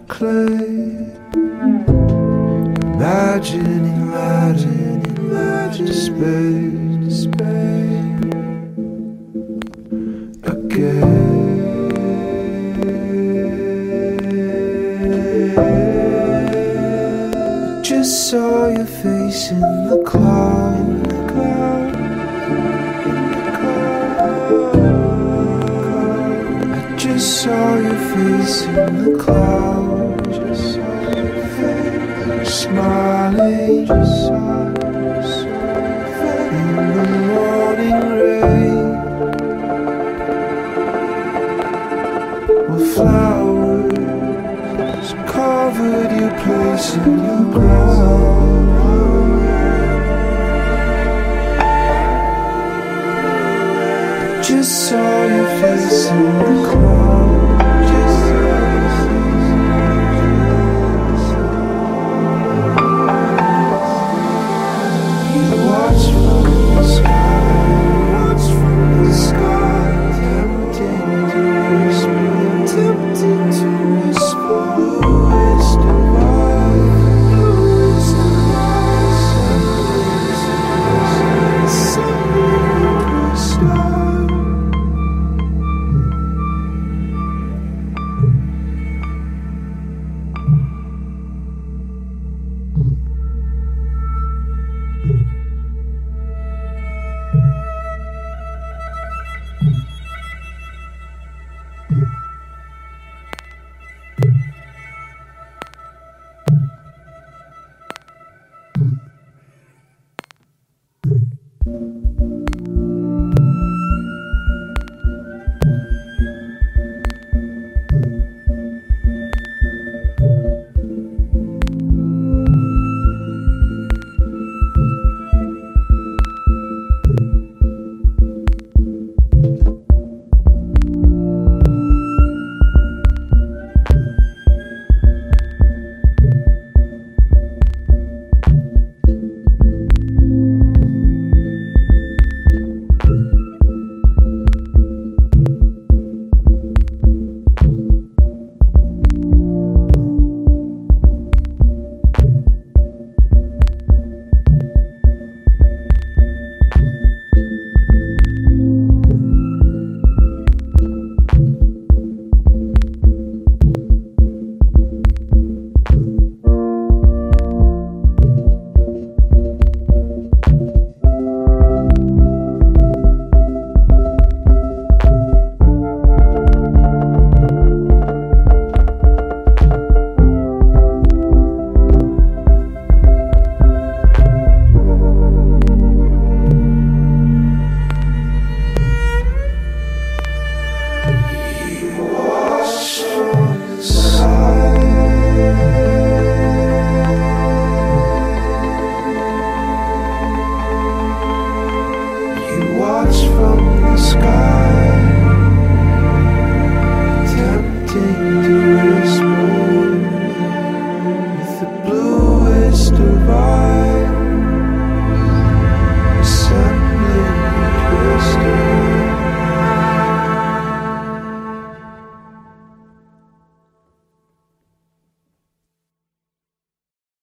clay, imagining light to space again. Just saw your face in the cloud. I just saw your face in the cloud. Smiling in the morning rain. Well, flowers covered your place in the ground. Just saw your face in the cloud. You watch from the sky, tempting to whisper, who is divine? Watch from the sky.